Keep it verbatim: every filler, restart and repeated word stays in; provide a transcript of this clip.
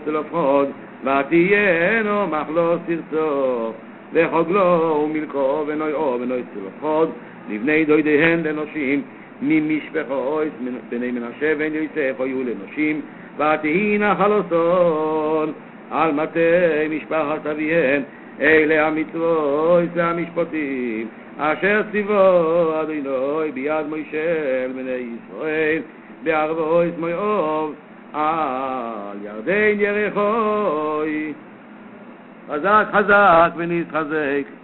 לפחוד, ותהיינו מחלו סרצו, וחוגלו ומלכו ונויאו ונוי צלפחוד, לבני דוידיהן לנושים, ממשפחו בני מנשה בן יוסף היו לנושים, ותהי נחלוסון על מטה משפחת אביהן, אלה המצוות והמשפטים אשר ציוו אדוני ביד מוישה בני ישראל בערבו מואב על ירדן יריחו. חזק חזק ונתחזק.